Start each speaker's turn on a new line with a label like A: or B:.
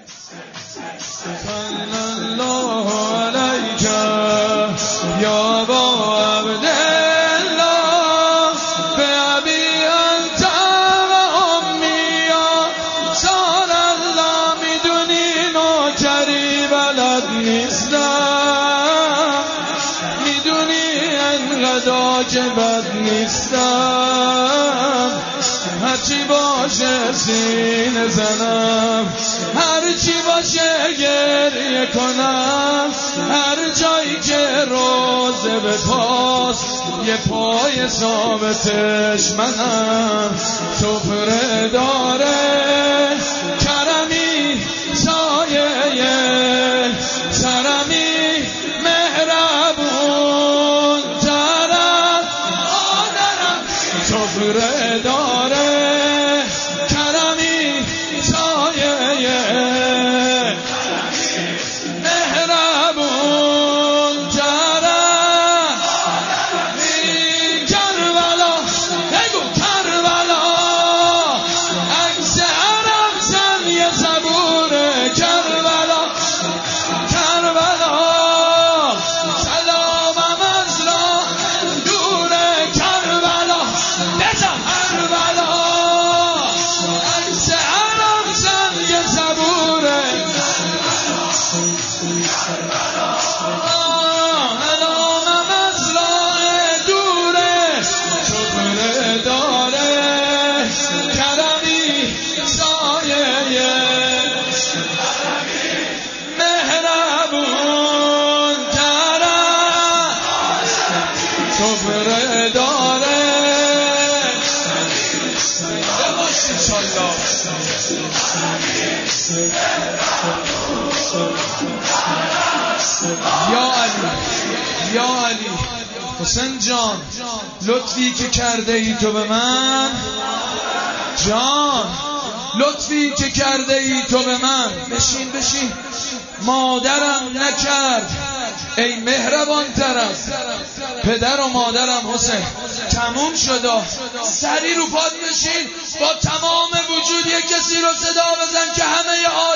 A: صلی الله علیک یا ابا عبدالله بابی انت و امی یا رسول الله. میدونی نوکری بلد نیستم، میدونی انقدر که بد نیستم، هرچی باشه سینه زنم، هرچی باشه گریه کنم، هر جایی که روزه به پاس یه پای ثابتش منم. سفره داره کرمی سایه سرمی مهربون ترم آدرم. سفره داره کرمی سایه مهربون ترم. کربلا بگو کربلا عکس عرب زن یه زبور کربلا. کربلا سلامم از راه دور کربلا. بزن کربلا عکس عرب زن یه زبور سلامم از راه دوره. سفره داره کرمی سایه مهربون ترم. سفره داره بباش انشالله. یا علی یا علی حسین جان، لطفی که کرده ای تو به من جان، لطفی که کرده ای تو به من. بشین بشین. مادرم نکرد ای مهربان ترم، پدر و مادرم حسین تموم شده. سری رو پاد بشین، با تمام وجود یک کسی رو صدا بزن که همه